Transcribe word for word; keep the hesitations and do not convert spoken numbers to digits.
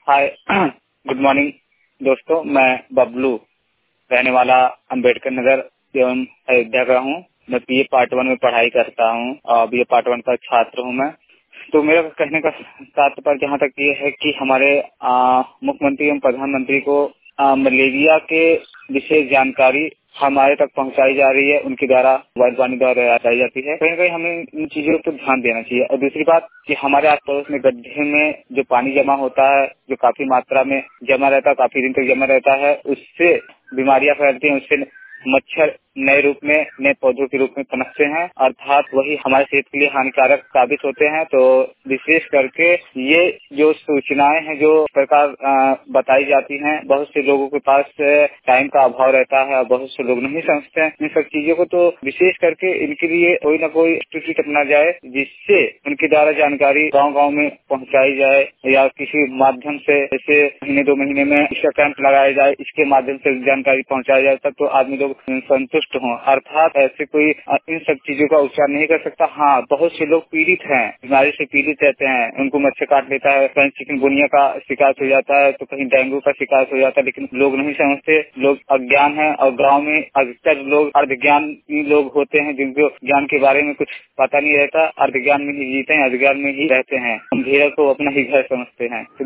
Hi good morning दोस्तों, मैं बबलू रहने वाला अंबेडकर नगर एवं अयोध्या का हूँ। मैं बीए पार्ट वन में पढ़ाई करता हूँ और बीए पार्ट वन का छात्र हूँ मैं। तो मेरा कहने का तात्पर्य जहाँ तक ये है कि हमारे मुख्यमंत्री एवं प्रधानमंत्री को आ, मलेरिया के विशेष जानकारी हमारे तक पहुंचाई जा रही है, उनके द्वारा मोबाइल वाणी द्वारा बताई जाती है। कहीं ना कहीं हमें इन चीजों पर ध्यान देना चाहिए। और दूसरी बात कि हमारे आस पड़ोस में गड्ढे में जो पानी जमा होता है, जो काफी मात्रा में जमा रहता है, काफी दिन तक जमा रहता है, उससे बीमारियां फैलती हैं, उससे मच्छर नए रूप में नए पौधों के रूप में पनपते हैं, अर्थात वही हमारे सेहत के लिए हानिकारक साबित होते हैं। तो विशेष करके ये जो सूचनाएं हैं जो सरकार बताई जाती हैं, बहुत से लोगों के पास टाइम का अभाव रहता है और बहुत से लोग नहीं समझते हैं इन सब चीजों को। तो विशेष करके इनके लिए कोई न कोई स्ट्रेटेजी अपना जाए, जिससे उनके द्वारा जानकारी गाँव गाँव में पहुँचाई जाए, या किसी माध्यम से जैसे महीने दो महीने में इसका कैंप लगाया जाए, इसके माध्यम से जानकारी पहुँचाई जाए, तब तो आदमी लोग संतुष्ट हों। अर्थात ऐसे कोई इन सब चीजों का उपचार नहीं कर सकता। हाँ, बहुत से लोग पीड़ित हैं, बीमारी से पीड़ित रहते हैं, उनको मच्छर काट लेता है, कहीं चिकनगुनिया का शिकायत हो जाता है, तो कहीं डेंगू का शिकायत हो जाता है, लेकिन लोग नहीं समझते, लोग अज्ञान है। और गाँव में अधिकतर लोग अर्धज्ञानी लोग होते हैं, जिनको ज्ञान के बारे में कुछ पता नहीं रहता, अर्धज्ञान में ही जीते हैं, अर्धज्ञान में ही रहते हैं, अंधेरा को अपना ही घर समझते हैं।